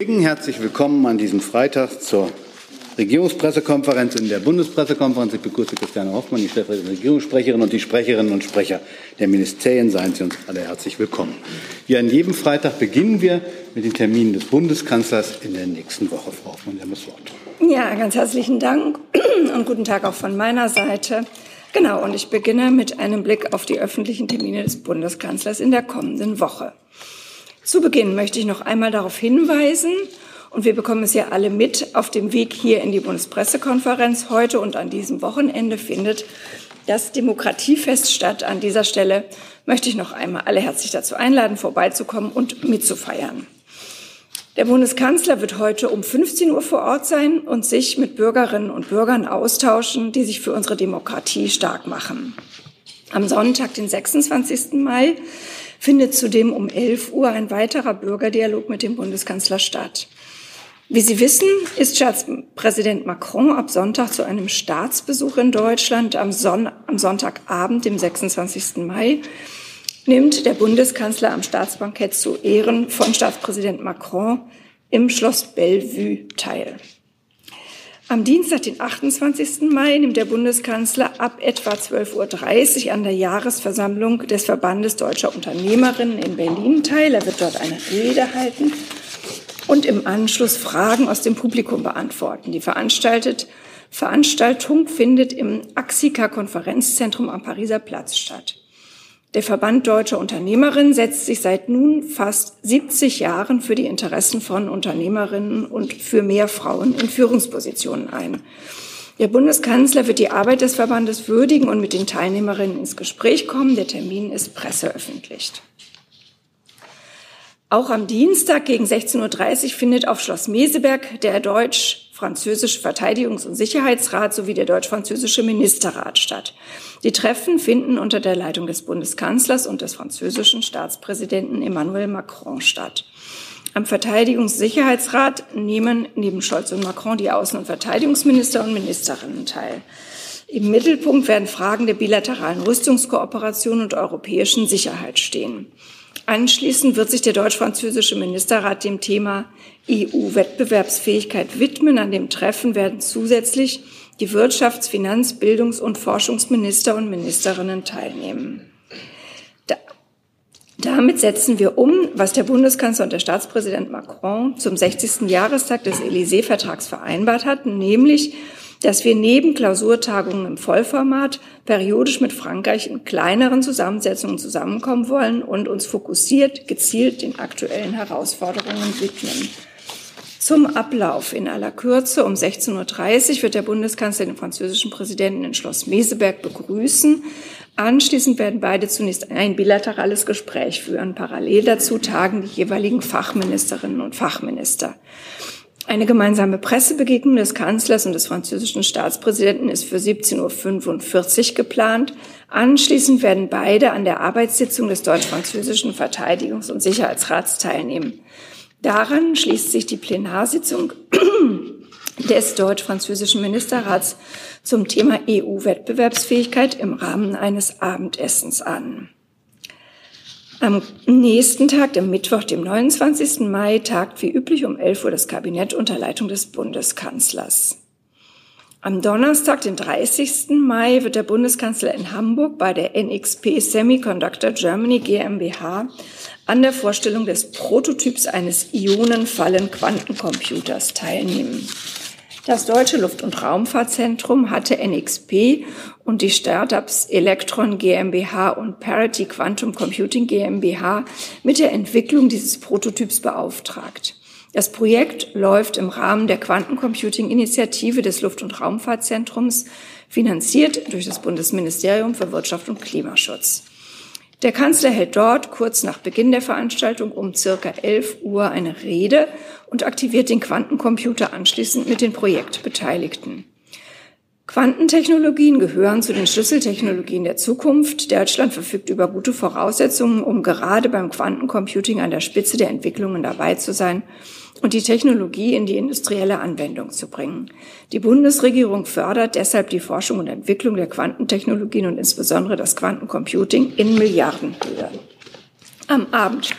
Kollegen, herzlich willkommen an diesem Freitag zur Regierungspressekonferenz in der Bundespressekonferenz. Ich begrüße Christiane Hoffmann, die stellvertretende Regierungssprecherin, und die Sprecherinnen und Sprecher der Ministerien. Seien Sie uns alle herzlich willkommen. Wie an jedem Freitag beginnen wir mit den Terminen des Bundeskanzlers in der nächsten Woche. Frau Hoffmann, Sie haben das Wort. Ja, ganz herzlichen Dank und guten Tag auch von meiner Seite. Genau, und ich beginne mit einem Blick auf die öffentlichen Termine des Bundeskanzlers in der kommenden Woche. Zu Beginn möchte ich noch einmal darauf hinweisen, und wir bekommen es ja alle mit, auf dem Weg hier in die Bundespressekonferenz heute und an diesem Wochenende findet das Demokratiefest statt. An dieser Stelle möchte ich noch einmal alle herzlich dazu einladen, vorbeizukommen und mitzufeiern. Der Bundeskanzler wird heute um 15 Uhr vor Ort sein und sich mit Bürgerinnen und Bürgern austauschen, die sich für unsere Demokratie stark machen. Am Sonntag, den 26. Mai, findet zudem um 11 Uhr ein weiterer Bürgerdialog mit dem Bundeskanzler statt. Wie Sie wissen, ist Staatspräsident Macron ab Sonntag zu einem Staatsbesuch in Deutschland. Am Sonntagabend, dem 26. Mai, nimmt der Bundeskanzler am Staatsbankett zu Ehren von Staatspräsident Macron im Schloss Bellevue teil. Am Dienstag, den 28. Mai, nimmt der Bundeskanzler ab etwa 12.30 Uhr an der Jahresversammlung des Verbandes Deutscher Unternehmerinnen in Berlin teil. Er wird dort eine Rede halten und im Anschluss Fragen aus dem Publikum beantworten. Die Veranstaltung findet im Axica-Konferenzzentrum am Pariser Platz statt. Der Verband Deutscher Unternehmerinnen setzt sich seit nun fast 70 Jahren für die Interessen von Unternehmerinnen und für mehr Frauen in Führungspositionen ein. Der Bundeskanzler wird die Arbeit des Verbandes würdigen und mit den Teilnehmerinnen ins Gespräch kommen. Der Termin ist presseveröffentlicht. Auch am Dienstag gegen 16.30 Uhr findet auf Schloss Meseberg der deutsch-französische Verteidigungs- und Sicherheitsrat sowie der deutsch-französische Ministerrat statt. Die Treffen finden unter der Leitung des Bundeskanzlers und des französischen Staatspräsidenten Emmanuel Macron statt. Am Verteidigungs-Sicherheitsrat nehmen neben Scholz und Macron die Außen- und Verteidigungsminister und Ministerinnen teil. Im Mittelpunkt werden Fragen der bilateralen Rüstungskooperation und europäischen Sicherheit stehen. Anschließend wird sich der deutsch-französische Ministerrat dem Thema EU-Wettbewerbsfähigkeit widmen. An dem Treffen werden zusätzlich die Wirtschafts-, Finanz-, Bildungs- und Forschungsminister und Ministerinnen teilnehmen. Damit setzen wir um, was der Bundeskanzler und der Staatspräsident Macron zum 60. Jahrestag des Élysée-Vertrags vereinbart hatten, nämlich, dass wir neben Klausurtagungen im Vollformat periodisch mit Frankreich in kleineren Zusammensetzungen zusammenkommen wollen und uns fokussiert, gezielt den aktuellen Herausforderungen widmen. Zum Ablauf in aller Kürze: Um 16.30 Uhr wird der Bundeskanzler den französischen Präsidenten in Schloss Meseberg begrüßen. Anschließend werden beide zunächst ein bilaterales Gespräch führen. Parallel dazu tagen die jeweiligen Fachministerinnen und Fachminister. Eine gemeinsame Pressebegegnung des Kanzlers und des französischen Staatspräsidenten ist für 17.45 Uhr geplant. Anschließend werden beide an der Arbeitssitzung des deutsch-französischen Verteidigungs- und Sicherheitsrats teilnehmen. Daran schließt sich die Plenarsitzung des deutsch-französischen Ministerrats zum Thema EU-Wettbewerbsfähigkeit im Rahmen eines Abendessens an. Am nächsten Tag, am Mittwoch, dem 29. Mai, tagt wie üblich um 11 Uhr das Kabinett unter Leitung des Bundeskanzlers. Am Donnerstag, den 30. Mai, wird der Bundeskanzler in Hamburg bei der NXP Semiconductor Germany GmbH an der Vorstellung des Prototyps eines Ionenfallen-Quantencomputers teilnehmen. Das Deutsche Luft- und Raumfahrtzentrum hatte NXP und die Startups Electron GmbH und Parity Quantum Computing GmbH mit der Entwicklung dieses Prototyps beauftragt. Das Projekt läuft im Rahmen der Quantencomputing-Initiative des Luft- und Raumfahrtzentrums, finanziert durch das Bundesministerium für Wirtschaft und Klimaschutz. Der Kanzler hält dort kurz nach Beginn der Veranstaltung um circa 11 Uhr eine Rede und aktiviert den Quantencomputer anschließend mit den Projektbeteiligten. Quantentechnologien gehören zu den Schlüsseltechnologien der Zukunft. Deutschland verfügt über gute Voraussetzungen, um gerade beim Quantencomputing an der Spitze der Entwicklungen dabei zu sein und die Technologie in die industrielle Anwendung zu bringen. Die Bundesregierung fördert deshalb die Forschung und Entwicklung der Quantentechnologien und insbesondere das Quantencomputing in Milliardenhöhe. Am Abend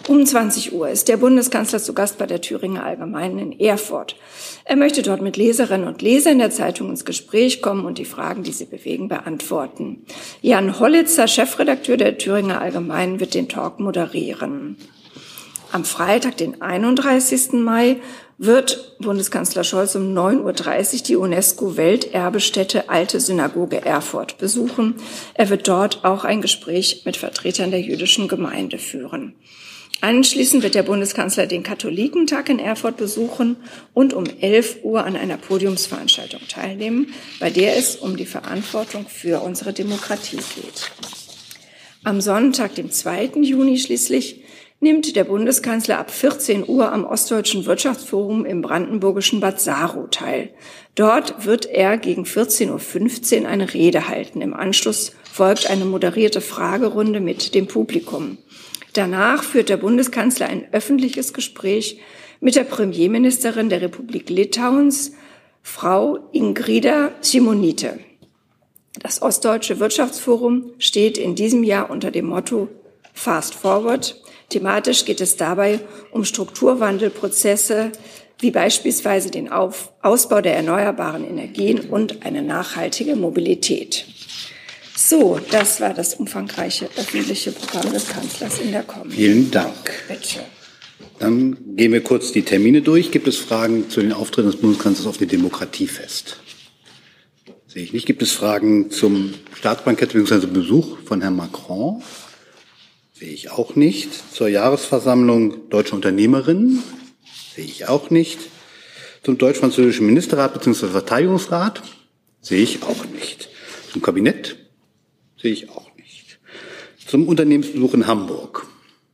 Um 20 Uhr ist der Bundeskanzler zu Gast bei der Thüringer Allgemeinen in Erfurt. Er möchte dort mit Leserinnen und Lesern der Zeitung ins Gespräch kommen und die Fragen, die sie bewegen, beantworten. Jan Hollitzer, Chefredakteur der Thüringer Allgemeinen, wird den Talk moderieren. Am Freitag, den 31. Mai, wird Bundeskanzler Scholz um 9.30 Uhr die UNESCO-Welterbestätte Alte Synagoge Erfurt besuchen. Er wird dort auch ein Gespräch mit Vertretern der jüdischen Gemeinde führen. Anschließend wird der Bundeskanzler den Katholikentag in Erfurt besuchen und um 11 Uhr an einer Podiumsveranstaltung teilnehmen, bei der es um die Verantwortung für unsere Demokratie geht. Am Sonntag, dem 2. Juni schließlich, nimmt der Bundeskanzler ab 14 Uhr am Ostdeutschen Wirtschaftsforum im brandenburgischen Bad Saro teil. Dort wird er gegen 14.15 Uhr eine Rede halten. Im Anschluss folgt eine moderierte Fragerunde mit dem Publikum. Danach führt der Bundeskanzler ein öffentliches Gespräch mit der Premierministerin der Republik Litauens, Frau Ingrida Šimonytė. Das Ostdeutsche Wirtschaftsforum steht in diesem Jahr unter dem Motto Fast Forward. Thematisch geht es dabei um Strukturwandelprozesse wie beispielsweise den Ausbau der erneuerbaren Energien und eine nachhaltige Mobilität. So, das war das umfangreiche öffentliche Programm des Kanzlers in der kommenden Vielen Dank. Bitte. Dann gehen wir kurz die Termine durch. Gibt es Fragen zu den Auftritten des Bundeskanzlers auf dem Demokratiefest? Sehe ich nicht. Gibt es Fragen zum Staatsbankett bzw. Besuch von Herrn Macron? Sehe ich auch nicht. Zur Jahresversammlung Deutsche Unternehmerinnen? Sehe ich auch nicht. Zum Deutsch-Französischen Ministerrat bzw. Verteidigungsrat? Sehe ich auch nicht. Zum Kabinett? Sehe ich auch nicht. Zum Unternehmensbesuch in Hamburg.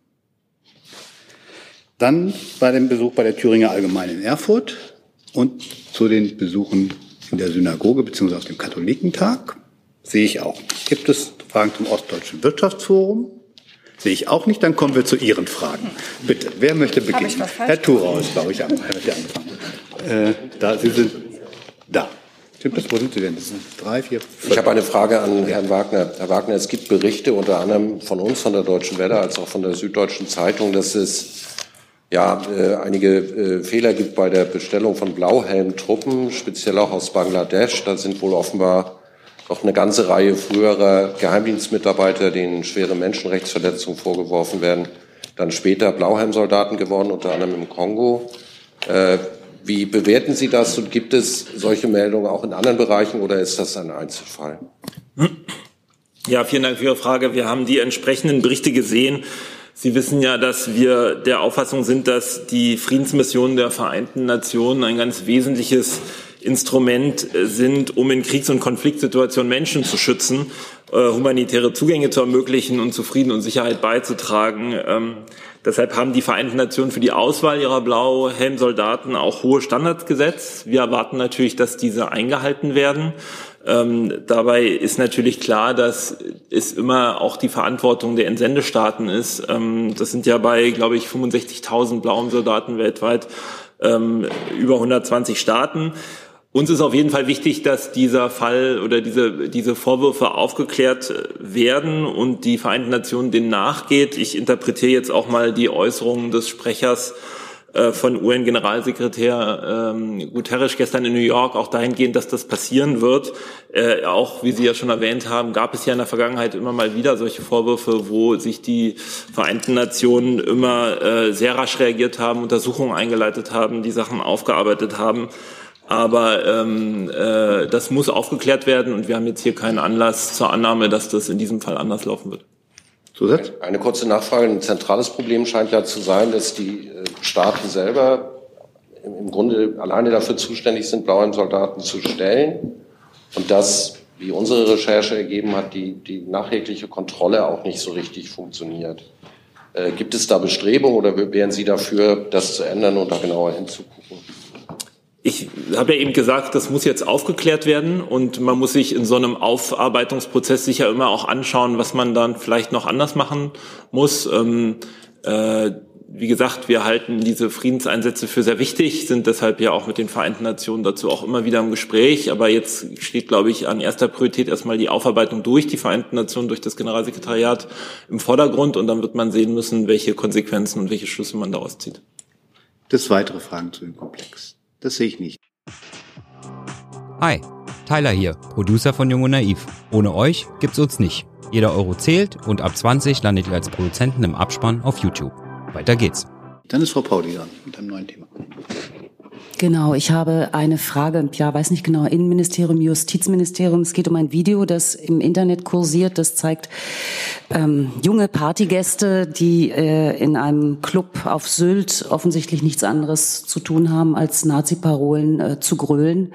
Dann bei dem Besuch bei der Thüringer Allgemeinen in Erfurt und zu den Besuchen in der Synagoge bzw. auf dem Katholikentag. Sehe ich auch nicht. Gibt es Fragen zum Ostdeutschen Wirtschaftsforum? Sehe ich auch nicht. Dann kommen wir zu Ihren Fragen. Bitte, wer möchte beginnen? Herr Thurau ist, glaube ich, angefangen. Sie sind da. Stimmt das? Wo sind Sie denn? Das sind 3, 4, 5. Ich habe eine Frage an Herrn Wagner. Herr Wagner, es gibt Berichte unter anderem von uns, von der Deutschen Welle, als auch von der Süddeutschen Zeitung, dass es einige Fehler gibt bei der Bestellung von Blauhelmtruppen, speziell auch aus Bangladesch. Da sind wohl offenbar noch eine ganze Reihe früherer Geheimdienstmitarbeiter, denen schwere Menschenrechtsverletzungen vorgeworfen werden, dann später Blauhelmsoldaten geworden, unter anderem im Kongo. Wie bewerten Sie das und gibt es solche Meldungen auch in anderen Bereichen oder ist das ein Einzelfall? Ja, vielen Dank für Ihre Frage. Wir haben die entsprechenden Berichte gesehen. Sie wissen ja, dass wir der Auffassung sind, dass die Friedensmissionen der Vereinten Nationen ein ganz wesentliches Instrument sind, um in Kriegs- und Konfliktsituationen Menschen zu schützen, humanitäre Zugänge zu ermöglichen und zu Frieden und Sicherheit beizutragen. Deshalb haben die Vereinten Nationen für die Auswahl ihrer Blauhelmsoldaten auch hohe Standards gesetzt. Wir erwarten natürlich, dass diese eingehalten werden. Dabei ist natürlich klar, dass es immer auch die Verantwortung der Entsendestaaten ist. Das sind ja bei, glaube ich, 65.000 Blauhelmsoldaten weltweit über 120 Staaten. Uns ist auf jeden Fall wichtig, dass dieser Fall oder diese Vorwürfe aufgeklärt werden und die Vereinten Nationen denen nachgeht. Ich interpretiere jetzt auch mal die Äußerungen des Sprechers von UN-Generalsekretär Guterres gestern in New York auch dahingehend, dass das passieren wird. Auch, wie Sie ja schon erwähnt haben, gab es ja in der Vergangenheit immer mal wieder solche Vorwürfe, wo sich die Vereinten Nationen immer sehr rasch reagiert haben, Untersuchungen eingeleitet haben, die Sachen aufgearbeitet haben. Aber das muss aufgeklärt werden und wir haben jetzt hier keinen Anlass zur Annahme, dass das in diesem Fall anders laufen wird. Zusatz? Eine kurze Nachfrage. Ein zentrales Problem scheint ja zu sein, dass die Staaten selber im Grunde alleine dafür zuständig sind, Blauhelmsoldaten zu stellen und dass, wie unsere Recherche ergeben hat, die nachjährliche Kontrolle auch nicht so richtig funktioniert. Gibt es da Bestrebungen oder wären Sie dafür, das zu ändern und da genauer hinzugucken? Ich habe ja eben gesagt, das muss jetzt aufgeklärt werden und man muss sich in so einem Aufarbeitungsprozess sicher immer auch anschauen, was man dann vielleicht noch anders machen muss. wie gesagt, wir halten diese Friedenseinsätze für sehr wichtig, sind deshalb ja auch mit den Vereinten Nationen dazu auch immer wieder im Gespräch. Aber jetzt steht, glaube ich, an erster Priorität erstmal die Aufarbeitung durch die Vereinten Nationen, durch das Generalsekretariat im Vordergrund. Und dann wird man sehen müssen, welche Konsequenzen und welche Schlüsse man daraus zieht. Das weitere Fragen zu dem Komplex? Das sehe ich nicht. Hi, Tyler hier, Producer von Jung und Naiv. Ohne euch gibt's uns nicht. Jeder Euro zählt und ab 20 landet ihr als Produzenten im Abspann auf YouTube. Weiter geht's. Dann ist Frau Pauli dran mit einem neuen Thema. Genau, ich habe eine Frage, weiß nicht genau, Innenministerium, Justizministerium. Es geht um ein Video, das im Internet kursiert. Das zeigt junge Partygäste, die in einem Club auf Sylt offensichtlich nichts anderes zu tun haben, als Nazi-Parolen zu grölen.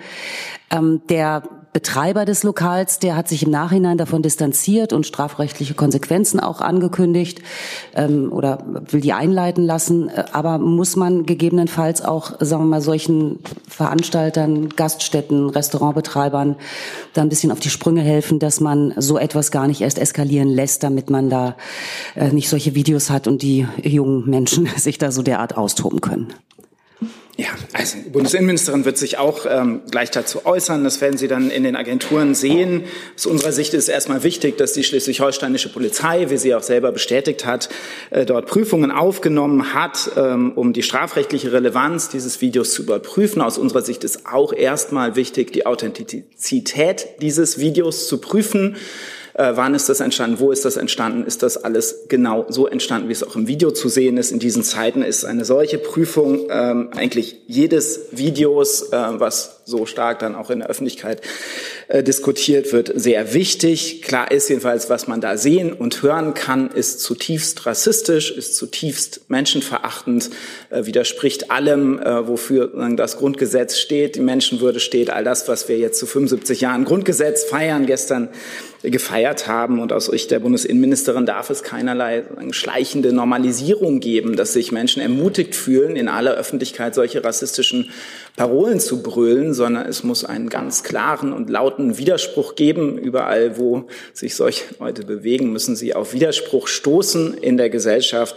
Der Betreiber des Lokals, der hat sich im Nachhinein davon distanziert und strafrechtliche Konsequenzen auch angekündigt oder will die einleiten lassen. Aber muss man gegebenenfalls auch, sagen wir mal, solchen Veranstaltern, Gaststätten, Restaurantbetreibern da ein bisschen auf die Sprünge helfen, dass man so etwas gar nicht erst eskalieren lässt, damit man da nicht solche Videos hat und die jungen Menschen sich da so derart austoben können? Ja, also die Bundesinnenministerin wird sich auch gleich dazu äußern. Das werden Sie dann in den Agenturen sehen. Aus unserer Sicht ist erstmal wichtig, dass die schleswig-holsteinische Polizei, wie sie auch selber bestätigt hat, dort Prüfungen aufgenommen hat, um die strafrechtliche Relevanz dieses Videos zu überprüfen. Aus unserer Sicht ist auch erstmal wichtig, die Authentizität dieses Videos zu prüfen. Wann ist das entstanden? Wo ist das entstanden? Ist das alles genau so entstanden, wie es auch im Video zu sehen ist? In diesen Zeiten ist eine solche Prüfung eigentlich jedes Videos, was so stark dann auch in der Öffentlichkeit diskutiert wird, sehr wichtig. Klar ist jedenfalls, was man da sehen und hören kann, ist zutiefst rassistisch, ist zutiefst menschenverachtend, widerspricht allem, wofür das Grundgesetz steht, die Menschenwürde steht, all das, was wir jetzt zu 75 Jahren Grundgesetz feiern, gestern gefeiert haben. Und aus Sicht der Bundesinnenministerin darf es keinerlei schleichende Normalisierung geben, dass sich Menschen ermutigt fühlen, in aller Öffentlichkeit solche rassistischen Parolen zu brüllen, sondern es muss einen ganz klaren und lauten Widerspruch geben. Überall, wo sich solche Leute bewegen, müssen sie auf Widerspruch stoßen in der Gesellschaft.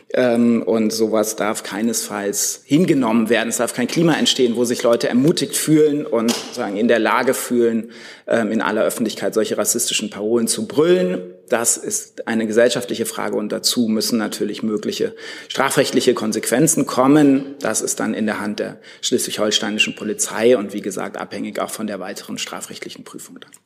Und sowas darf keinesfalls hingenommen werden. Es darf kein Klima entstehen, wo sich Leute ermutigt fühlen und sagen in der Lage fühlen, in aller Öffentlichkeit solche rassistischen Parolen zu brüllen. Das ist eine gesellschaftliche Frage und dazu müssen natürlich mögliche strafrechtliche Konsequenzen kommen. Das ist dann in der Hand der schleswig-holsteinischen Polizei und wie gesagt abhängig auch von der weiteren strafrechtlichen Prüfung dann.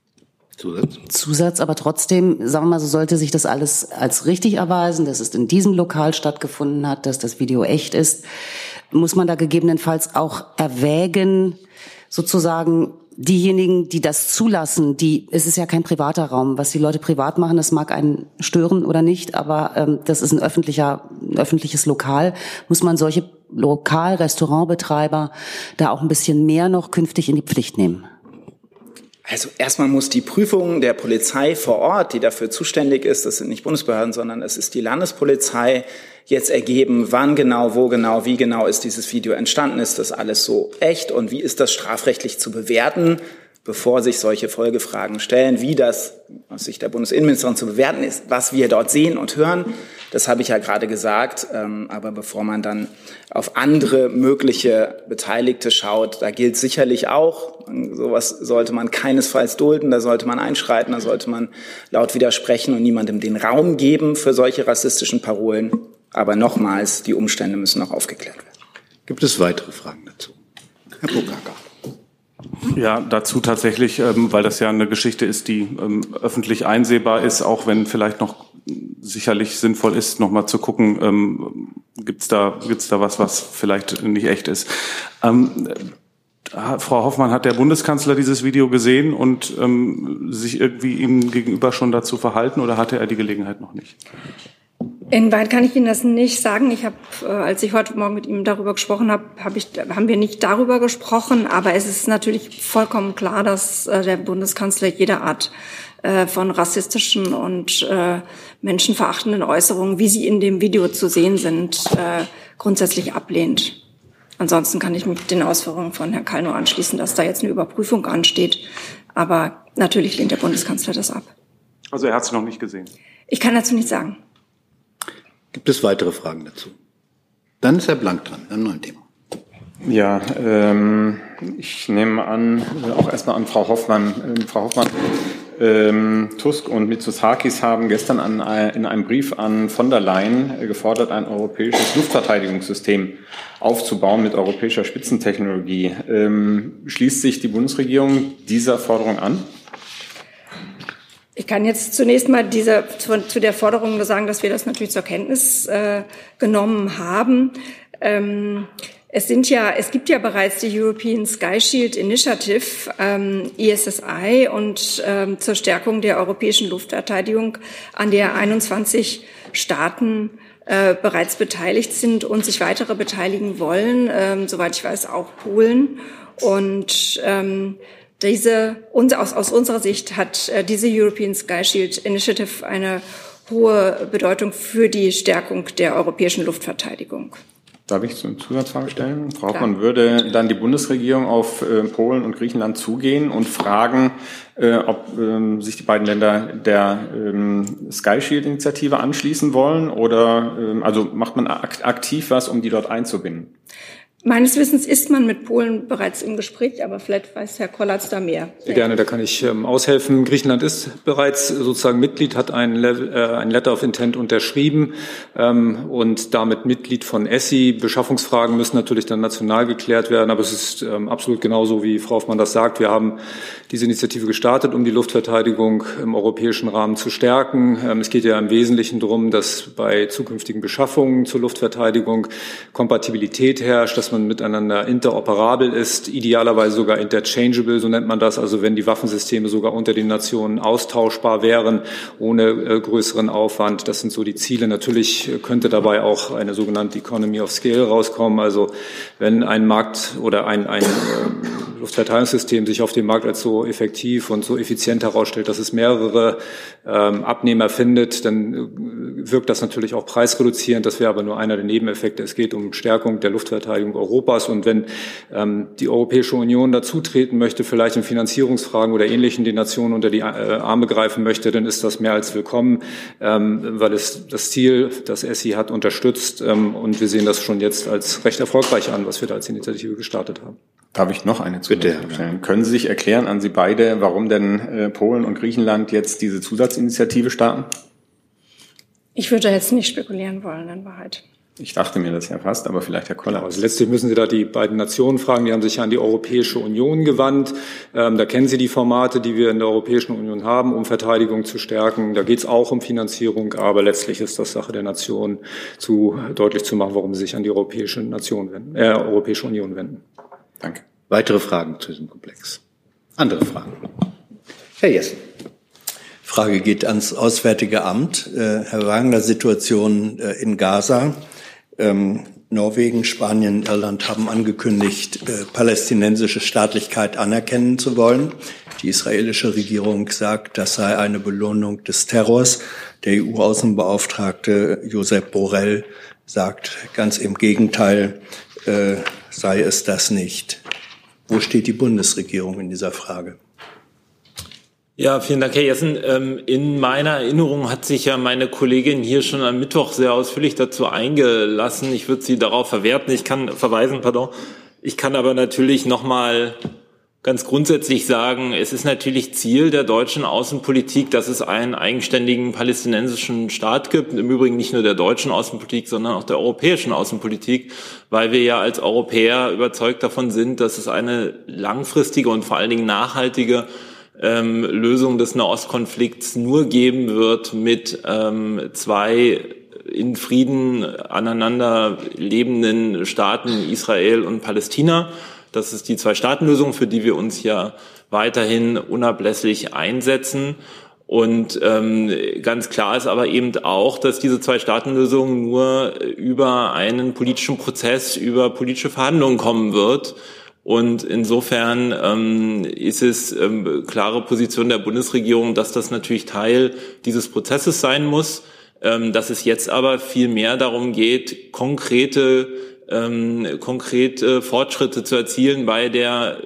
Zusatz, aber trotzdem, sagen wir mal, so sollte sich das alles als richtig erweisen, dass es in diesem Lokal stattgefunden hat, dass das Video echt ist, muss man da gegebenenfalls auch erwägen, sozusagen diejenigen, die das zulassen, es ist ja kein privater Raum, was die Leute privat machen, das mag einen stören oder nicht, aber das ist ein öffentliches Lokal, muss man solche Restaurantbetreiber da auch ein bisschen mehr noch künftig in die Pflicht nehmen. Also erstmal muss die Prüfung der Polizei vor Ort, die dafür zuständig ist, das sind nicht Bundesbehörden, sondern es ist die Landespolizei, jetzt ergeben, wann genau, wo genau, wie genau ist dieses Video entstanden, ist das alles so echt und wie ist das strafrechtlich zu bewerten, bevor sich solche Folgefragen stellen, wie das aus Sicht der Bundesinnenministerin zu bewerten ist, was wir dort sehen und hören. Das habe ich ja gerade gesagt, aber bevor man dann auf andere mögliche Beteiligte schaut, da gilt sicherlich auch, sowas sollte man keinesfalls dulden, da sollte man einschreiten, da sollte man laut widersprechen und niemandem den Raum geben für solche rassistischen Parolen. Aber nochmals, die Umstände müssen noch aufgeklärt werden. Gibt es weitere Fragen dazu? Herr Pokaka. Ja, dazu tatsächlich, weil das ja eine Geschichte ist, die öffentlich einsehbar ist, auch wenn vielleicht noch sicherlich sinnvoll ist, noch mal zu gucken, gibt's da was vielleicht nicht echt ist. Frau Hoffmann, hat der Bundeskanzler dieses Video gesehen und sich irgendwie ihm gegenüber schon dazu verhalten oder hatte er die Gelegenheit noch nicht? Inwieweit kann ich Ihnen das nicht sagen. Ich habe, als ich heute Morgen mit ihm darüber gesprochen habe, haben wir nicht darüber gesprochen. Aber es ist natürlich vollkommen klar, dass der Bundeskanzler jede Art von rassistischen und menschenverachtenden Äußerungen, wie sie in dem Video zu sehen sind, grundsätzlich ablehnt. Ansonsten kann ich mich mit den Ausführungen von Herrn Keil nur anschließen, dass da jetzt eine Überprüfung ansteht. Aber natürlich lehnt der Bundeskanzler das ab. Also er hat es noch nicht gesehen? Ich kann dazu nichts sagen. Gibt es weitere Fragen dazu? Dann ist Herr Blank dran, mit einem neuen Thema. Ja, ich nehme an, auch erstmal an Frau Hoffmann. Tusk und Mitsotakis haben gestern in einem Brief an von der Leyen gefordert, ein europäisches Luftverteidigungssystem aufzubauen mit europäischer Spitzentechnologie. Schließt sich die Bundesregierung dieser Forderung an? Ich kann jetzt zunächst mal zu der Forderung nur sagen, dass wir das natürlich zur Kenntnis genommen haben. Es gibt ja bereits die European Sky Shield Initiative, ESSI, und zur Stärkung der europäischen Luftverteidigung, an der 21 Staaten bereits beteiligt sind und sich weitere beteiligen wollen, soweit ich weiß auch Polen. Und aus unserer Sicht hat diese European Sky Shield Initiative eine hohe Bedeutung für die Stärkung der europäischen Luftverteidigung. Darf ich eine Zusatzfrage stellen? Frau Hoffmann, würde dann die Bundesregierung auf Polen und Griechenland zugehen und fragen, ob sich die beiden Länder der Sky Shield-Initiative anschließen wollen? Oder also macht man aktiv was, um die dort einzubinden? Meines Wissens ist man mit Polen bereits im Gespräch, aber vielleicht weiß Herr Kollatz da mehr. Sehr gerne, da kann ich aushelfen. Griechenland ist bereits sozusagen Mitglied, hat ein Letter of Intent unterschrieben und damit Mitglied von ESSI. Beschaffungsfragen müssen natürlich dann national geklärt werden, aber es ist absolut genauso, wie Frau Hoffmann das sagt. Wir haben diese Initiative gestartet, um die Luftverteidigung im europäischen Rahmen zu stärken. Es geht ja im Wesentlichen darum, dass bei zukünftigen Beschaffungen zur Luftverteidigung Kompatibilität herrscht, dass man miteinander interoperabel ist, idealerweise sogar interchangeable, so nennt man das, also wenn die Waffensysteme sogar unter den Nationen austauschbar wären, ohne größeren Aufwand. Das sind so die Ziele. Natürlich könnte dabei auch eine sogenannte Economy of Scale rauskommen, also wenn ein Markt oder ein Luftverteidigungssystem sich auf dem Markt als so effektiv und so effizient herausstellt, dass es mehrere Abnehmer findet, dann wirkt das natürlich auch preisreduzierend. Das wäre aber nur einer der Nebeneffekte. Es geht um Stärkung der Luftverteidigung Europas. Und wenn die Europäische Union dazutreten möchte, vielleicht in Finanzierungsfragen oder Ähnlichem die Nationen unter die Arme greifen möchte, dann ist das mehr als willkommen, weil es das Ziel, das ESSI hat, unterstützt. Und wir sehen das schon jetzt als recht erfolgreich an, was wir da als Initiative gestartet haben. Darf ich noch eine Zusatzfrage stellen? Können Sie sich erklären an Sie beide, warum denn Polen und Griechenland jetzt diese Zusatzinitiative starten? Ich würde jetzt nicht spekulieren wollen, in Wahrheit. Ich dachte mir das ja fast, aber vielleicht Herr Koller. Also letztlich müssen Sie da die beiden Nationen fragen. Die haben sich ja an die Europäische Union gewandt. Da kennen Sie die Formate, die wir in der Europäischen Union haben, um Verteidigung zu stärken. Da geht es auch um Finanzierung, aber letztlich ist das Sache der Nationen, deutlich zu machen, warum sie sich an die Europäische Union wenden. Danke. Weitere Fragen zu diesem Komplex? Andere Fragen? Herr Jessen. Frage geht ans Auswärtige Amt. Herr Wagner, Situation in Gaza. Norwegen, Spanien, Irland haben angekündigt, palästinensische Staatlichkeit anerkennen zu wollen. Die israelische Regierung sagt, das sei eine Belohnung des Terrors. Der EU-Außenbeauftragte Josep Borrell sagt ganz im Gegenteil, sei es das nicht. Wo steht die Bundesregierung in dieser Frage? Ja, vielen Dank, Herr Jessen. In meiner Erinnerung hat sich ja meine Kollegin hier schon am Mittwoch sehr ausführlich dazu eingelassen. Ich würde Sie darauf verweisen. Ich kann aber natürlich nochmal ganz grundsätzlich sagen, es ist natürlich Ziel der deutschen Außenpolitik, dass es einen eigenständigen palästinensischen Staat gibt. Im Übrigen nicht nur der deutschen Außenpolitik, sondern auch der europäischen Außenpolitik, weil wir ja als Europäer überzeugt davon sind, dass es eine langfristige und vor allen Dingen nachhaltige Lösung des Nahostkonflikts nur geben wird mit zwei in Frieden aneinander lebenden Staaten, Israel und Palästina. Das ist die Zwei-Staaten-Lösung, für die wir uns ja weiterhin unablässig einsetzen. Und ganz klar ist aber eben auch, dass diese Zwei-Staaten-Lösung nur über einen politischen Prozess, über politische Verhandlungen kommen wird. Und insofern ist es klare Position der Bundesregierung, dass das natürlich Teil dieses Prozesses sein muss, dass es jetzt aber viel mehr darum geht, konkrete Fortschritte zu erzielen bei der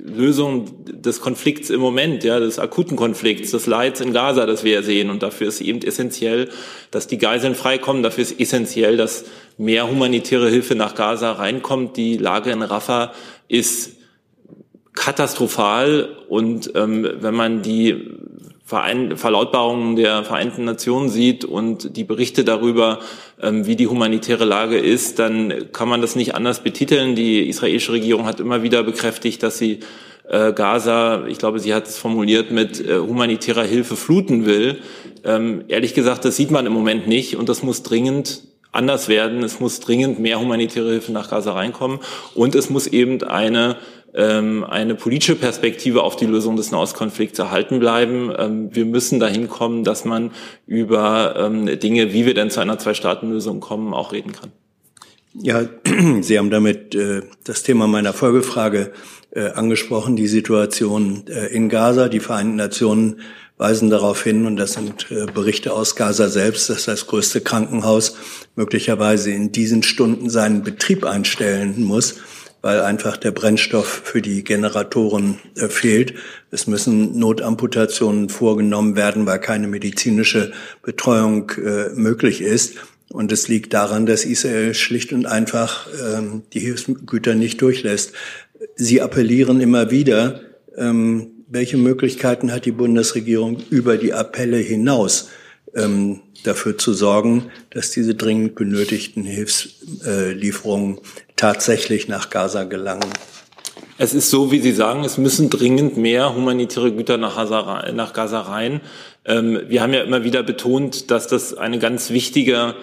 Lösung des Konflikts im Moment, ja, des akuten Konflikts, des Leids in Gaza, das wir sehen. Und dafür ist eben essentiell, dass die Geiseln freikommen. Dafür ist essentiell, dass mehr humanitäre Hilfe nach Gaza reinkommt. Die Lage in Rafah ist katastrophal. Und wenn man die Verlautbarungen der Vereinten Nationen sieht und die Berichte darüber, wie die humanitäre Lage ist, dann kann man das nicht anders betiteln. Die israelische Regierung hat immer wieder bekräftigt, dass sie Gaza, ich glaube, sie hat es formuliert, mit humanitärer Hilfe fluten will. Ehrlich gesagt, das sieht man im Moment nicht und das muss dringend anders werden. Es muss dringend mehr humanitäre Hilfe nach Gaza reinkommen und es muss eben eine politische Perspektive auf die Lösung des Nahostkonflikts erhalten bleiben. Wir müssen dahin kommen, dass man über Dinge, wie wir denn zu einer Zwei-Staaten-Lösung kommen, auch reden kann. Ja, Sie haben damit das Thema meiner Folgefrage angesprochen, die Situation in Gaza. Die Vereinten Nationen weisen darauf hin, und das sind Berichte aus Gaza selbst, dass das größte Krankenhaus möglicherweise in diesen Stunden seinen Betrieb einstellen muss, weil einfach der Brennstoff für die Generatoren fehlt. Es müssen Notamputationen vorgenommen werden, weil keine medizinische Betreuung möglich ist. Und es liegt daran, dass Israel schlicht und einfach die Hilfsgüter nicht durchlässt. Sie appellieren immer wieder, welche Möglichkeiten hat die Bundesregierung über die Appelle hinaus dafür zu sorgen, dass diese dringend benötigten Hilfslieferungen tatsächlich nach Gaza gelangen? Es ist so, wie Sie sagen, es müssen dringend mehr humanitäre Güter nach Gaza rein. Wir haben ja immer wieder betont, dass das eine ganz wichtige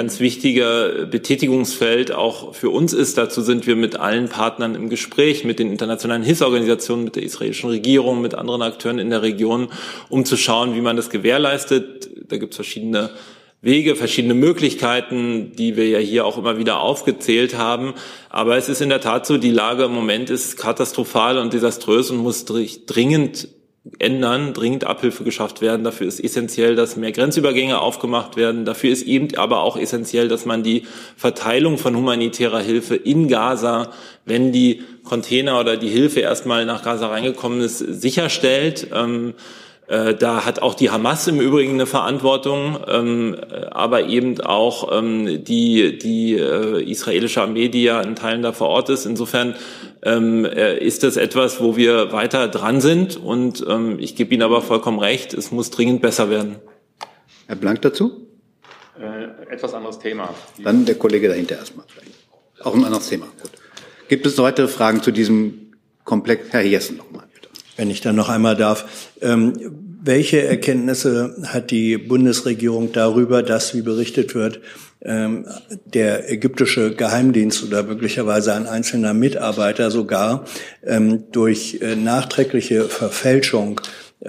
Betätigungsfeld auch für uns ist. Dazu sind wir mit allen Partnern im Gespräch, mit den internationalen Hilfsorganisationen, mit der israelischen Regierung, mit anderen Akteuren in der Region, um zu schauen, wie man das gewährleistet. Da gibt es verschiedene Wege, verschiedene Möglichkeiten, die wir ja hier auch immer wieder aufgezählt haben. Aber es ist in der Tat so, die Lage im Moment ist katastrophal und desaströs und muss dringend ändern, dringend Abhilfe geschafft werden. Dafür ist essentiell, dass mehr Grenzübergänge aufgemacht werden. Dafür ist eben aber auch essentiell, dass man die Verteilung von humanitärer Hilfe in Gaza, wenn die Container oder die Hilfe erstmal nach Gaza reingekommen ist, sicherstellt. Da hat auch die Hamas im Übrigen eine Verantwortung, aber eben auch die israelische Armee, die ja in Teilen da vor Ort ist. Insofern ist das etwas, wo wir weiter dran sind. Und ich gebe Ihnen aber vollkommen recht, es muss dringend besser werden. Herr Blank dazu? Etwas anderes Thema. Dann der Kollege dahinter erstmal. Auch ein anderes Thema. Gut. Gibt es weitere Fragen zu diesem Komplex? Herr Jessen nochmal. Wenn ich dann noch einmal darf, welche Erkenntnisse hat die Bundesregierung darüber, dass, wie berichtet wird, der ägyptische Geheimdienst oder möglicherweise ein einzelner Mitarbeiter sogar durch nachträgliche Verfälschung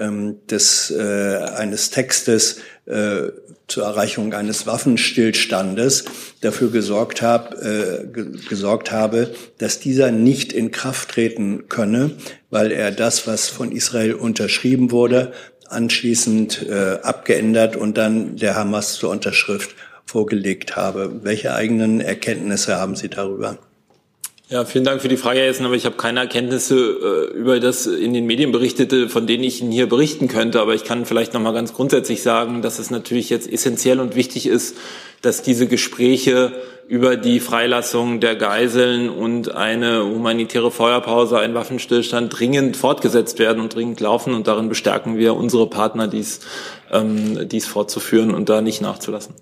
eines Textes zur Erreichung eines Waffenstillstandes dafür gesorgt habe, dass dieser nicht in Kraft treten könne, weil er das, was von Israel unterschrieben wurde, anschließend abgeändert und dann der Hamas zur Unterschrift vorgelegt habe. Welche eigenen Erkenntnisse haben Sie darüber? Ja, vielen Dank für die Frage, Herr Jessen, aber ich habe keine Erkenntnisse über das in den Medien Berichtete, von denen ich Ihnen hier berichten könnte. Aber ich kann vielleicht noch mal ganz grundsätzlich sagen, dass es natürlich jetzt essentiell und wichtig ist, dass diese Gespräche über die Freilassung der Geiseln und eine humanitäre Feuerpause, ein Waffenstillstand dringend fortgesetzt werden und dringend laufen. Und darin bestärken wir unsere Partner, dies fortzuführen und da nicht nachzulassen.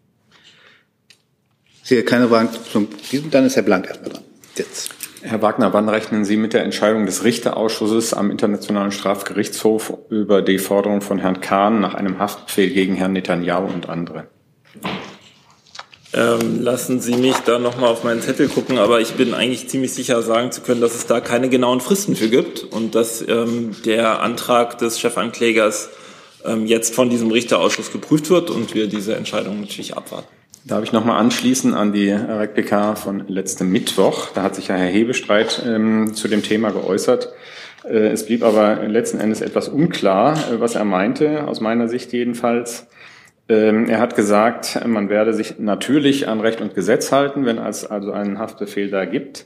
Ich sehe keine Fragen zum diesem, dann ist Herr Blank erstmal dran. Jetzt. Herr Wagner, wann rechnen Sie mit der Entscheidung des Richterausschusses am Internationalen Strafgerichtshof über die Forderung von Herrn Kahn nach einem Haftbefehl gegen Herrn Netanyahu und andere? Lassen Sie mich da nochmal auf meinen Zettel gucken, aber ich bin eigentlich ziemlich sicher sagen zu können, dass es da keine genauen Fristen für gibt und dass der Antrag des Chefanklägers jetzt von diesem Richterausschuss geprüft wird und wir diese Entscheidung natürlich abwarten. Darf ich nochmal anschließen an die RegPK von letztem Mittwoch? Da hat sich ja Herr Hebestreit zu dem Thema geäußert. Es blieb aber letzten Endes etwas unklar, was er meinte, aus meiner Sicht jedenfalls. Er hat gesagt, man werde sich natürlich an Recht und Gesetz halten, wenn es also einen Haftbefehl da gibt.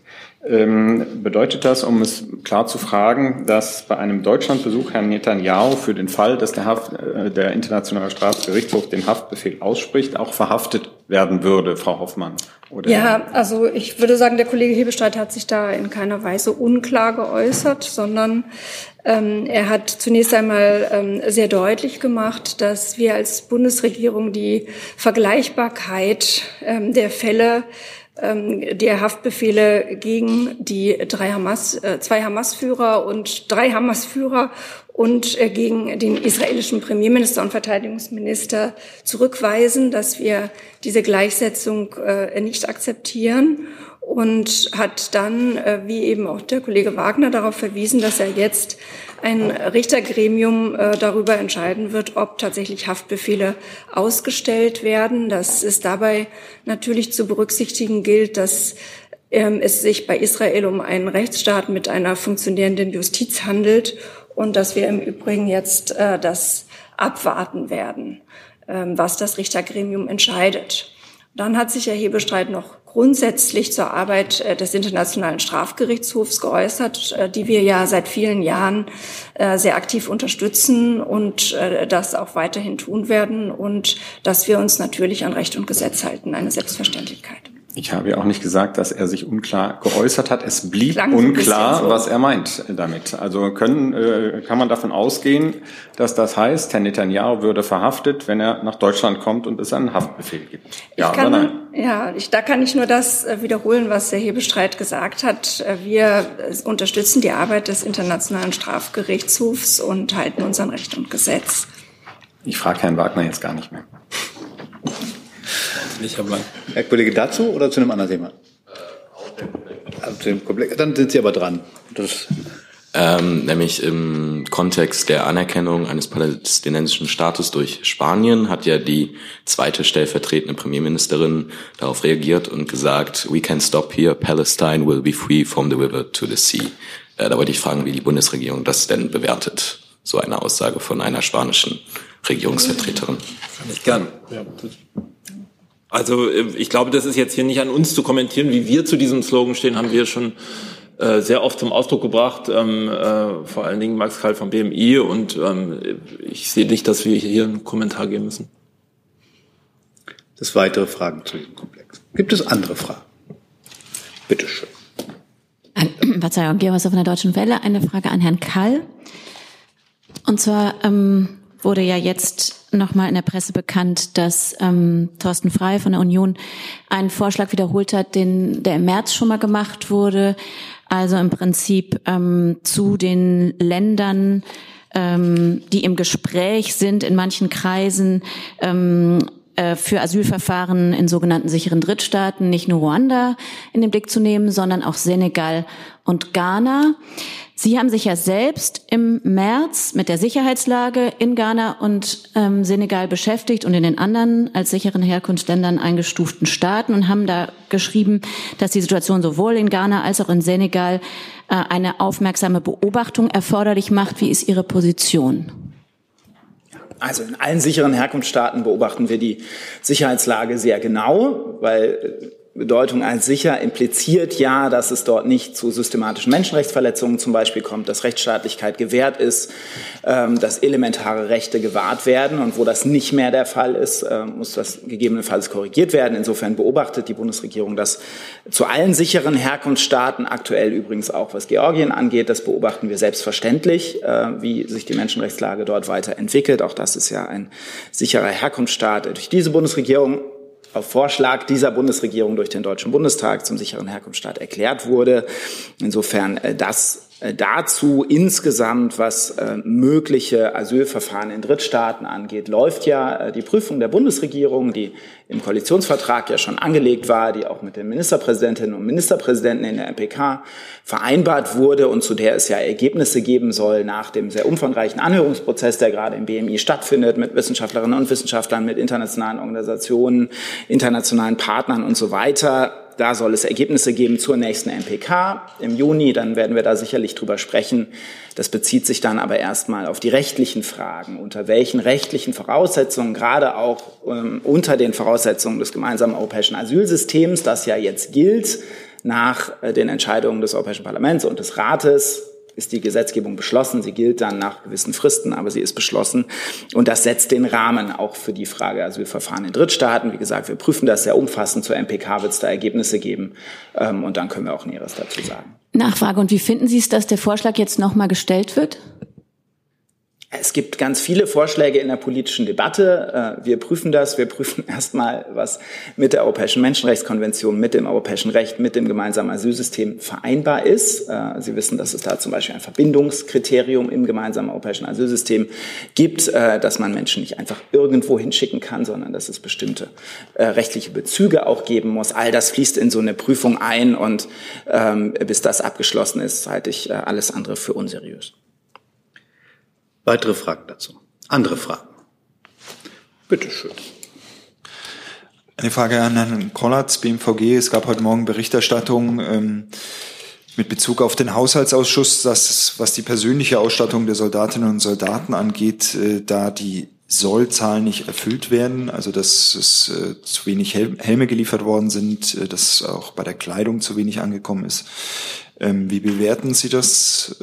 Bedeutet das, um es klar zu fragen, dass bei einem Deutschlandbesuch Herrn Netanyahu für den Fall, dass der Internationale Strafgerichtshof den Haftbefehl ausspricht, auch verhaftet werden würde, Frau Hoffmann? Oder? Ja, also ich würde sagen, der Kollege Hebestreit hat sich da in keiner Weise unklar geäußert, sondern er hat zunächst einmal sehr deutlich gemacht, dass wir als Bundesregierung die Vergleichbarkeit der Fälle der Haftbefehle gegen die zwei Hamas-Führer und 3 Hamas-Führer und gegen den israelischen Premierminister und Verteidigungsminister zurückweisen, dass wir diese Gleichsetzung nicht akzeptieren, und hat dann, wie eben auch der Kollege Wagner, darauf verwiesen, dass er jetzt ein Richtergremium darüber entscheiden wird, ob tatsächlich Haftbefehle ausgestellt werden. Dass es dabei natürlich zu berücksichtigen gilt, dass es sich bei Israel um einen Rechtsstaat mit einer funktionierenden Justiz handelt und dass wir im Übrigen jetzt das abwarten werden, was das Richtergremium entscheidet. Dann hat sich Herr Hebestreit noch grundsätzlich zur Arbeit des Internationalen Strafgerichtshofs geäußert, die wir ja seit vielen Jahren sehr aktiv unterstützen und das auch weiterhin tun werden und dass wir uns natürlich an Recht und Gesetz halten, eine Selbstverständlichkeit. Ich habe ja auch nicht gesagt, dass er sich unklar geäußert hat. Es blieb unklar, so, was er meint damit. Also kann man davon ausgehen, dass das heißt, Herr Netanyahu würde verhaftet, wenn er nach Deutschland kommt und es einen Haftbefehl gibt? Ja oder nein? Ja, da kann ich nur das wiederholen, was Herr Hebestreit gesagt hat. Wir unterstützen die Arbeit des Internationalen Strafgerichtshofs und halten uns an Recht und Gesetz. Ich frage Herrn Wagner jetzt gar nicht mehr. Herr Kollege, dazu oder zu einem anderen Thema? Dann sind Sie aber dran. Nämlich im Kontext der Anerkennung eines palästinensischen Staates durch Spanien hat ja die zweite stellvertretende Premierministerin darauf reagiert und gesagt, we can stop here, Palestine will be free from the river to the sea. Da wollte ich fragen, wie die Bundesregierung das denn bewertet, so eine Aussage von einer spanischen Regierungsvertreterin. Kann ich gern. Ja. Also ich glaube, das ist jetzt hier nicht an uns zu kommentieren, wie wir zu diesem Slogan stehen, haben wir schon sehr oft zum Ausdruck gebracht, vor allen Dingen Max Karl vom BMI, und ich sehe nicht, dass wir hier einen Kommentar geben müssen. Das weitere Fragen zu diesem Komplex. Gibt es andere Fragen? Bitte schön. Verzeihung, Georg von der Deutschen Welle. Eine Frage an Herrn Kall. Und zwar wurde ja jetzt nochmal in der Presse bekannt, dass Thorsten Frey von der Union einen Vorschlag wiederholt hat, der im März schon mal gemacht wurde. Also im Prinzip zu den Ländern, die im Gespräch sind in manchen Kreisen, für Asylverfahren in sogenannten sicheren Drittstaaten nicht nur Ruanda in den Blick zu nehmen, sondern auch Senegal und Ghana. Sie haben sich ja selbst im März mit der Sicherheitslage in Ghana und Senegal beschäftigt und in den anderen als sicheren Herkunftsländern eingestuften Staaten und haben da geschrieben, dass die Situation sowohl in Ghana als auch in Senegal eine aufmerksame Beobachtung erforderlich macht. Wie ist Ihre Position? Also in allen sicheren Herkunftsstaaten beobachten wir die Sicherheitslage sehr genau, weil Bedeutung als sicher impliziert ja, dass es dort nicht zu systematischen Menschenrechtsverletzungen zum Beispiel kommt, dass Rechtsstaatlichkeit gewährt ist, dass elementare Rechte gewahrt werden. Und wo das nicht mehr der Fall ist, muss das gegebenenfalls korrigiert werden. Insofern beobachtet die Bundesregierung das zu allen sicheren Herkunftsstaaten, aktuell übrigens auch was Georgien angeht. Das beobachten wir selbstverständlich, wie sich die Menschenrechtslage dort weiterentwickelt. Auch das ist ja ein sicherer Herkunftsstaat, der durch diese Bundesregierung auf Vorschlag dieser Bundesregierung durch den Deutschen Bundestag zum sicheren Herkunftsstaat erklärt wurde. Insofern das dazu insgesamt, was mögliche Asylverfahren in Drittstaaten angeht, läuft ja die Prüfung der Bundesregierung, die im Koalitionsvertrag ja schon angelegt war, die auch mit den Ministerpräsidentinnen und Ministerpräsidenten in der MPK vereinbart wurde und zu der es ja Ergebnisse geben soll nach dem sehr umfangreichen Anhörungsprozess, der gerade im BMI stattfindet, mit Wissenschaftlerinnen und Wissenschaftlern, mit internationalen Organisationen, internationalen Partnern und so weiter. Da soll es Ergebnisse geben zur nächsten MPK im Juni. Dann werden wir da sicherlich drüber sprechen. Das bezieht sich dann aber erstmal auf die rechtlichen Fragen. Unter welchen rechtlichen Voraussetzungen, gerade auch unter den Voraussetzungen des gemeinsamen europäischen Asylsystems, das ja jetzt gilt, nach den Entscheidungen des Europäischen Parlaments und des Rates ist die Gesetzgebung beschlossen. Sie gilt dann nach gewissen Fristen, aber sie ist beschlossen. Und das setzt den Rahmen auch für die Frage. Also wir verfahren in Drittstaaten. Wie gesagt, wir prüfen das sehr umfassend. Zur MPK wird es da Ergebnisse geben. Und dann können wir auch Näheres dazu sagen. Nachfrage. Und wie finden Sie es, dass der Vorschlag jetzt nochmal gestellt wird? Es gibt ganz viele Vorschläge in der politischen Debatte. Wir prüfen das. Wir prüfen erstmal, was mit der Europäischen Menschenrechtskonvention, mit dem europäischen Recht, mit dem gemeinsamen Asylsystem vereinbar ist. Sie wissen, dass es da zum Beispiel ein Verbindungskriterium im gemeinsamen europäischen Asylsystem gibt, dass man Menschen nicht einfach irgendwo hinschicken kann, sondern dass es bestimmte rechtliche Bezüge auch geben muss. All das fließt in so eine Prüfung ein und bis das abgeschlossen ist, halte ich alles andere für unseriös. Weitere Fragen dazu? Andere Fragen? Bitte schön. Eine Frage an Herrn Kollatz, BMVG. Es gab heute Morgen Berichterstattung mit Bezug auf den Haushaltsausschuss, dass was die persönliche Ausstattung der Soldatinnen und Soldaten angeht, da die Sollzahlen nicht erfüllt werden, also dass es zu wenig Helme geliefert worden sind, dass auch bei der Kleidung zu wenig angekommen ist. Wie bewerten Sie das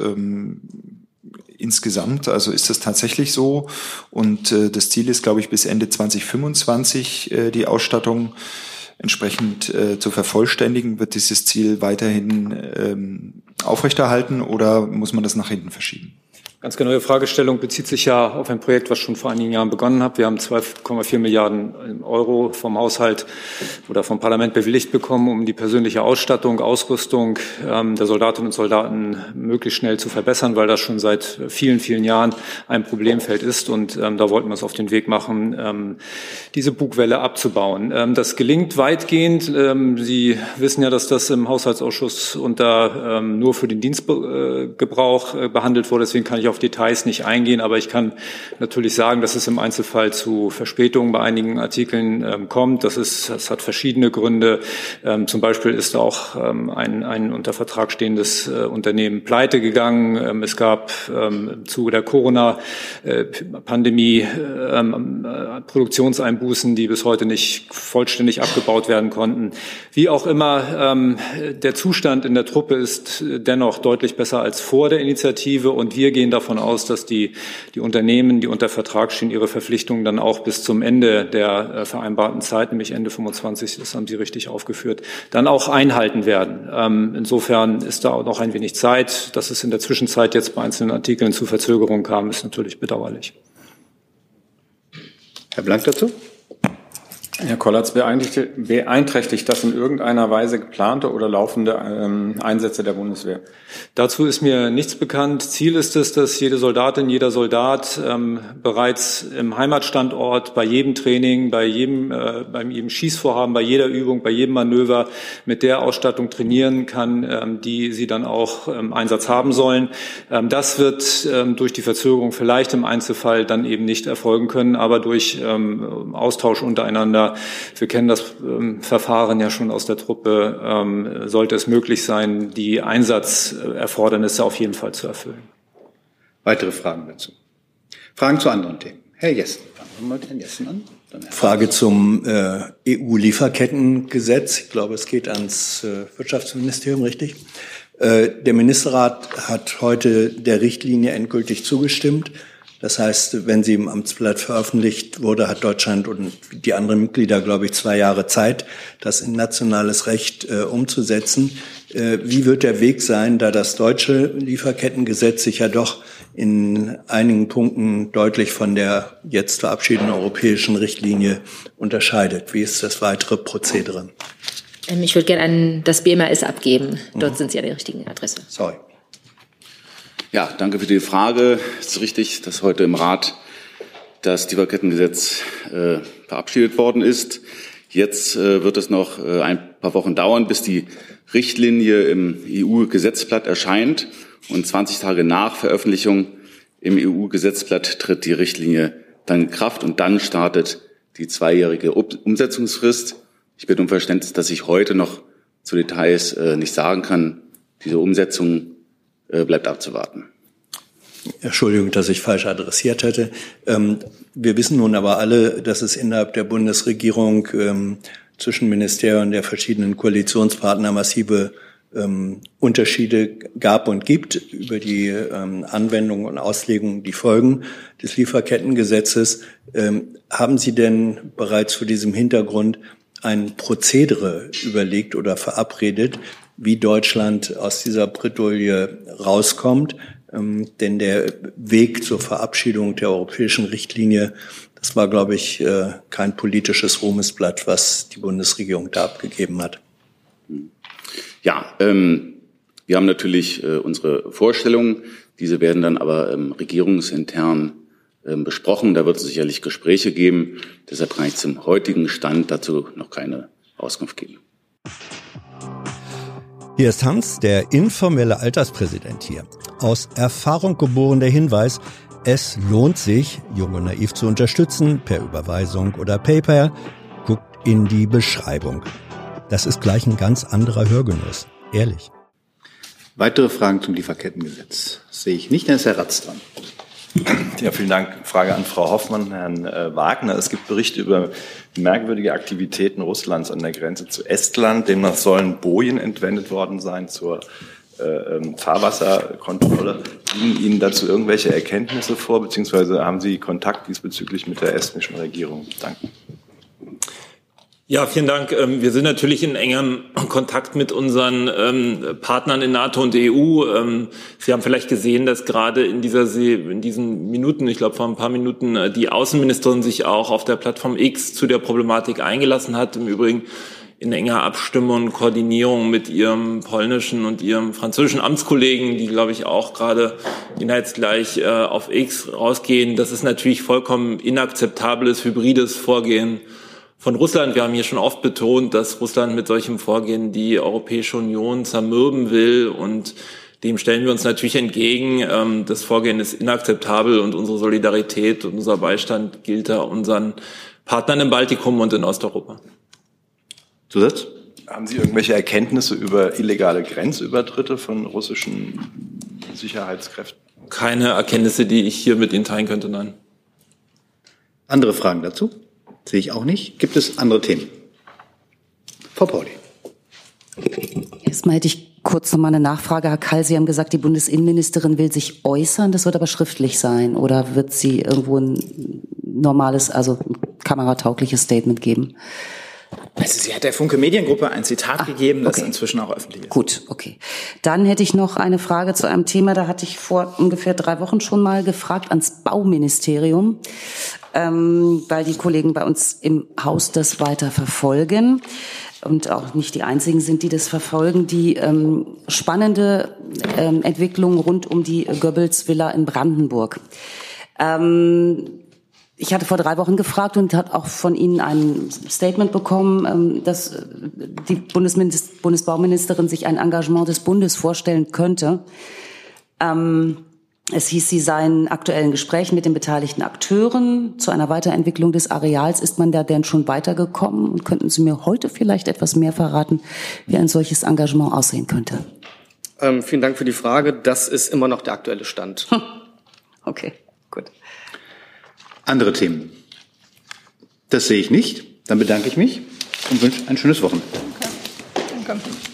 insgesamt? Also ist das tatsächlich so? Und das Ziel ist, glaube ich, bis Ende 2025 die Ausstattung entsprechend zu vervollständigen. Wird dieses Ziel weiterhin aufrechterhalten oder muss man das nach hinten verschieben? Ganz genaue Fragestellung bezieht sich ja auf ein Projekt, was schon vor einigen Jahren begonnen hat. Wir haben 2,4 Milliarden Euro vom Haushalt oder vom Parlament bewilligt bekommen, um die persönliche Ausstattung, Ausrüstung der Soldatinnen und Soldaten möglichst schnell zu verbessern, weil das schon seit vielen, vielen Jahren ein Problemfeld ist. Und da wollten wir es auf den Weg machen, diese Bugwelle abzubauen. Das gelingt weitgehend. Sie wissen ja, dass das im Haushaltsausschuss nur für den Dienstgebrauch behandelt wurde. Deswegen kann ich auf Details nicht eingehen, aber ich kann natürlich sagen, dass es im Einzelfall zu Verspätungen bei einigen Artikeln kommt. Das hat verschiedene Gründe. Zum Beispiel ist auch ein unter Vertrag stehendes Unternehmen pleite gegangen. Es gab im Zuge der Corona-Pandemie Produktionseinbußen, die bis heute nicht vollständig abgebaut werden konnten. Wie auch immer, der Zustand in der Truppe ist dennoch deutlich besser als vor der Initiative und wir gehen davon aus, dass die Unternehmen, die unter Vertrag stehen, ihre Verpflichtungen dann auch bis zum Ende der vereinbarten Zeit, nämlich Ende 25, das haben Sie richtig aufgeführt, dann auch einhalten werden. Insofern ist da auch noch ein wenig Zeit. Dass es in der Zwischenzeit jetzt bei einzelnen Artikeln zu Verzögerungen kam, ist natürlich bedauerlich. Herr Blank dazu? Herr Kollatz, beeinträchtigt das in irgendeiner Weise geplante oder laufende Einsätze der Bundeswehr? Dazu ist mir nichts bekannt. Ziel ist es, dass jede Soldatin, jeder Soldat bereits im Heimatstandort bei jedem Training, bei jedem Schießvorhaben, bei jeder Übung, bei jedem Manöver mit der Ausstattung trainieren kann, die sie dann auch im Einsatz haben sollen. Das wird durch die Verzögerung vielleicht im Einzelfall dann eben nicht erfolgen können, aber durch Austausch untereinander. Wir kennen das Verfahren ja schon aus der Truppe. Sollte es möglich sein, die Einsatzerfordernisse auf jeden Fall zu erfüllen. Weitere Fragen dazu? Fragen zu anderen Themen? Herr Jessen, fangen wir mit Herrn Jessen an. Frage zum EU-Lieferkettengesetz. Ich glaube, es geht ans Wirtschaftsministerium, richtig? Der Ministerrat hat heute der Richtlinie endgültig zugestimmt. Das heißt, wenn sie im Amtsblatt veröffentlicht wurde, hat Deutschland und die anderen Mitglieder, glaube ich, 2 Jahre Zeit, das in nationales Recht umzusetzen. Wie wird der Weg sein, da das deutsche Lieferkettengesetz sich ja doch in einigen Punkten deutlich von der jetzt verabschiedeten europäischen Richtlinie unterscheidet? Wie ist das weitere Prozedere? Ich würde gerne an das BMAS abgeben. Dort sind Sie an der richtigen Adresse. Sorry. Ja, danke für die Frage. Es ist richtig, dass heute im Rat das Lieferkettengesetz verabschiedet worden ist. Jetzt wird es noch ein paar Wochen dauern, bis die Richtlinie im EU-Gesetzblatt erscheint. Und 20 Tage nach Veröffentlichung im EU-Gesetzblatt tritt die Richtlinie dann in Kraft. Und dann startet die 2-jährige Umsetzungsfrist. Ich bitte um Verständnis, dass ich heute noch zu Details nicht sagen kann. Diese Umsetzung bleibt abzuwarten. Entschuldigung, dass ich falsch adressiert hätte. Wir wissen nun aber alle, dass es innerhalb der Bundesregierung zwischen Ministerien der verschiedenen Koalitionspartner massive Unterschiede gab und gibt über die Anwendung und Auslegung, die Folgen des Lieferkettengesetzes. Haben Sie denn bereits vor diesem Hintergrund ein Prozedere überlegt oder verabredet, wie Deutschland aus dieser Bredouille rauskommt? Denn der Weg zur Verabschiedung der europäischen Richtlinie, das war, glaube ich, kein politisches Ruhmesblatt, was die Bundesregierung da abgegeben hat. Ja, wir haben natürlich unsere Vorstellungen. Diese werden dann aber regierungsintern besprochen. Da wird es sicherlich Gespräche geben. Deshalb kann ich zum heutigen Stand dazu noch keine Auskunft geben. Hier ist Hans, der informelle Alterspräsident hier. Aus Erfahrung geboren der Hinweis, es lohnt sich, Jung und Naiv zu unterstützen, per Überweisung oder PayPal. Guckt in die Beschreibung. Das ist gleich ein ganz anderer Hörgenuss. Ehrlich. Weitere Fragen zum Lieferkettengesetz sehe ich nicht. Dann ist Herr Ratz dran. Ja, vielen Dank. Frage an Frau Hoffmann, Herrn Wagner. Es gibt Berichte über merkwürdige Aktivitäten Russlands an der Grenze zu Estland. Demnach sollen Bojen entwendet worden sein zur Fahrwasserkontrolle. Liegen Ihnen dazu irgendwelche Erkenntnisse vor, beziehungsweise haben Sie Kontakt diesbezüglich mit der estnischen Regierung? Danke. Ja, vielen Dank. Wir sind natürlich in engem Kontakt mit unseren Partnern in NATO und EU. Sie haben vielleicht gesehen, dass gerade in diesen Minuten, ich glaube vor ein paar Minuten, die Außenministerin sich auch auf der Plattform X zu der Problematik eingelassen hat. Im Übrigen in enger Abstimmung und Koordinierung mit ihrem polnischen und ihrem französischen Amtskollegen, die, glaube ich, auch gerade inhaltsgleich auf X rausgehen. Das ist natürlich vollkommen inakzeptables, hybrides Vorgehen von Russland. Wir haben hier schon oft betont, dass Russland mit solchem Vorgehen die Europäische Union zermürben will, und dem stellen wir uns natürlich entgegen. Das Vorgehen ist inakzeptabel und unsere Solidarität und unser Beistand gilt da unseren Partnern im Baltikum und in Osteuropa. Zusatz? Haben Sie irgendwelche Erkenntnisse über illegale Grenzübertritte von russischen Sicherheitskräften? Keine Erkenntnisse, die ich hier mit Ihnen teilen könnte, nein. Andere Fragen dazu? Sehe ich auch nicht. Gibt es andere Themen? Frau Pauli. Erstmal hätte ich kurz noch mal eine Nachfrage. Herr Kall, Sie haben gesagt, die Bundesinnenministerin will sich äußern. Das wird aber schriftlich sein. Oder wird sie irgendwo ein normales, also ein kamerataugliches Statement geben? Also sie hat der Funke Mediengruppe ein Zitat gegeben, das inzwischen auch öffentlich ist. Gut, okay. Dann hätte ich noch eine Frage zu einem Thema, da hatte ich vor ungefähr 3 Wochen schon mal gefragt ans Bauministerium, weil die Kollegen bei uns im Haus das weiter verfolgen und auch nicht die einzigen sind, die das verfolgen. Die spannende Entwicklung rund um die Goebbels-Villa in Brandenburg. Ich hatte vor 3 Wochen gefragt und habe auch von Ihnen ein Statement bekommen, dass die Bundesbauministerin sich ein Engagement des Bundes vorstellen könnte. Es hieß, sie seien aktuell in Gesprächen mit den beteiligten Akteuren zu einer Weiterentwicklung des Areals. Ist man da denn schon weitergekommen? Und könnten Sie mir heute vielleicht etwas mehr verraten, wie ein solches Engagement aussehen könnte? Vielen Dank für die Frage. Das ist immer noch der aktuelle Stand. Okay, gut. Andere Themen? Das sehe ich nicht. Dann bedanke ich mich und wünsche ein schönes Wochenende. Danke.